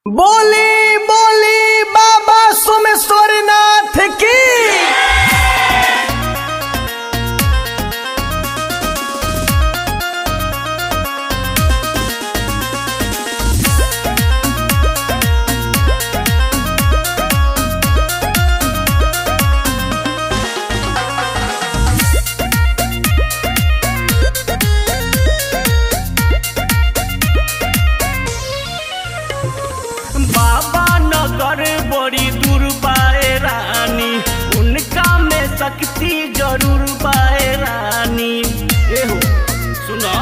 बोली बोली बाबा सोमेश्वरनाथ की। बाबा नगर बड़ी दूर बाए रानी, उनका में शक्ति जरूर बाए रानी। एहो सुनो,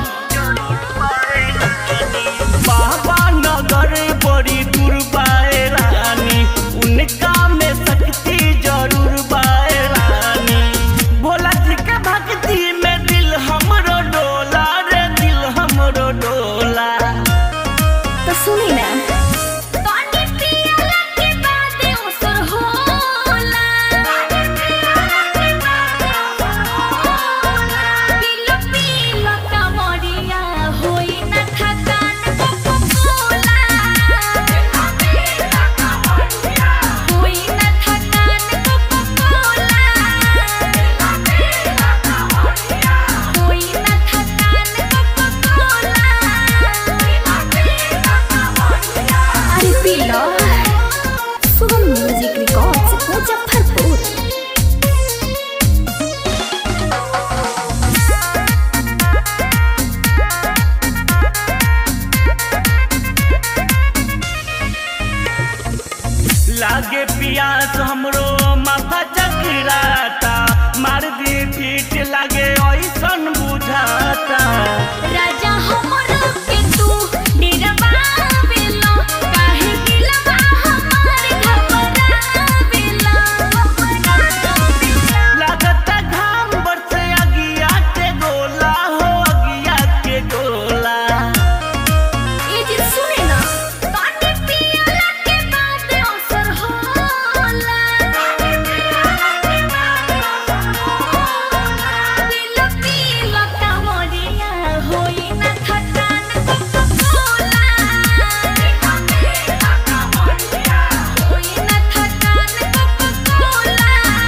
बाबा नगर बड़ी दूर बाए रानी, उनका में शक्ति जरूर बाए रानी। भोला जी के भक्ति में दिल हमरो डोला रे, दिल हमरो डोला। तो सुनी ना, शुभम म्यूजिक रिकॉर्ड्स मुजफ्फरपुर। लागे पियास हमरो माथा चकराता, मार दी फीट लागे ऐसन बुझाता। राजा हमरो के तू निरबावेला, काहे दिलवा हमार घबरावेला। लागता घाम बरसे अगिया के गोला हो, अगिया के गोला। ए जी सुने ना, पानी पियला के बाद असर होला। दिल पीला कांवरिया होई ना थकान कोला। होई ना थकान कोला।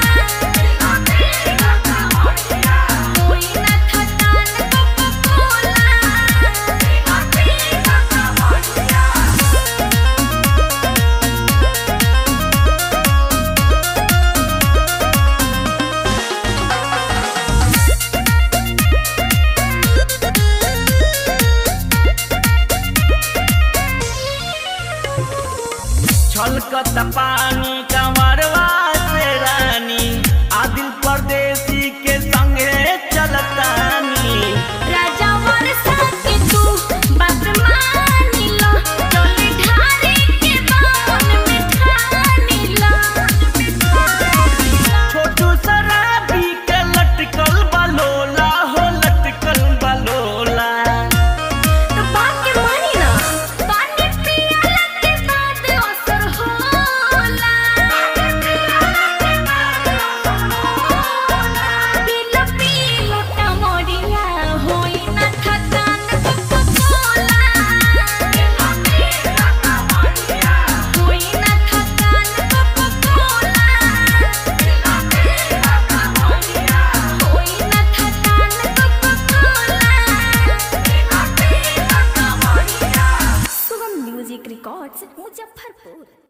होई ना थकान छलकत पानी कंवरवा से रानी, आदिल परदेसी के संगे चलतानी। राजा वर्षा के तू बात मानी लो, डोली ढारे के बावन में ठानी लो। छोटू शराबी के लटकल बलोला हो, लटकल बलोला। तो बात के मानी ना, पानी पियला के बाद असर होला। दिल पीला कांवरिया होई ना थकान कोला। होई ना थकान कोला। होई ना थकान cola. Shubham music records Muzaffarpur.